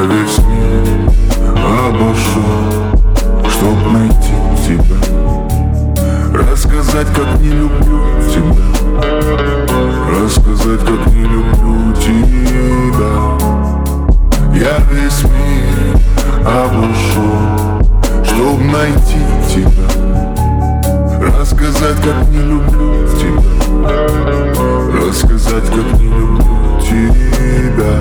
весь мир обошел, чтоб найти тебя, рассказать, как не люблю тебя, рассказать, как не люблю тебя. Я весь мир обошел, чтоб найти тебя, рассказать, как не люблю тебя, рассказать, как не люблю тебя.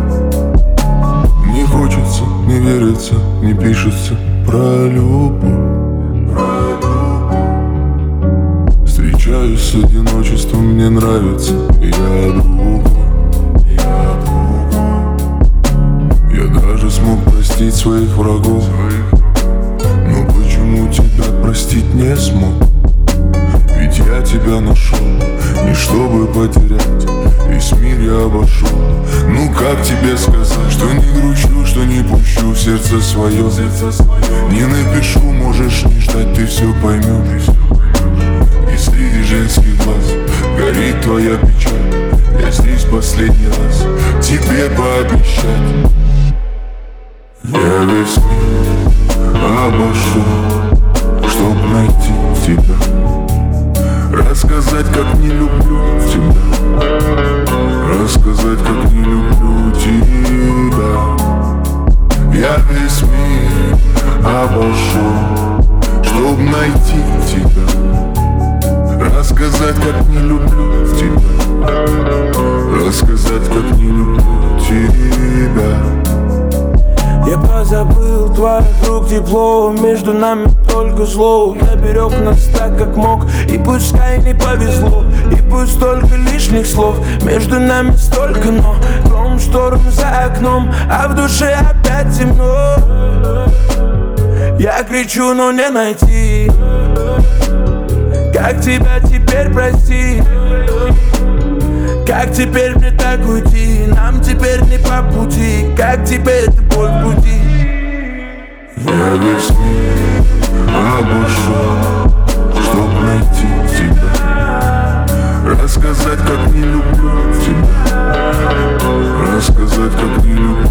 Не хочется, не верится, не пишется про любовь. Встречаюсь с одиночеством, мне нравится, я другой. Я даже смог простить своих врагов, но почему тебя простить не смог? Ведь я тебя нашел, не чтобы потерять, весь мир я обошел. Ну как тебе сказать, что не грущу, что не пущу в сердце свое. Не напишу, можешь не ждать, ты все поймешь. И среди женских глаз горит твоя печаль. Я здесь последний раз тебе пообещать. Я весь мир обошел, чтоб найти тебя, рассказать, как не люблю тебя, рассказать, как не люблю тебя. Я весь мир обошел, чтоб найти тебя, рассказать, как не люблю тебя, рассказать, как не люблю тебя. Я позабыл твоих рук тепло, между нами только зло. Я берег нас так, как мог, и пускай не повезло, и пусть столько лишних слов, между нами столько но. Гром, шторм за окном, а в душе опять темно. Я кричу, но не найти, как тебя теперь простить. Как теперь мне так уйти? Нам теперь не по пути. Как теперь ты боль в груди? Я весь мир обошел, чтоб найти тебя, рассказать, как не люблю тебя, рассказать, как не люблю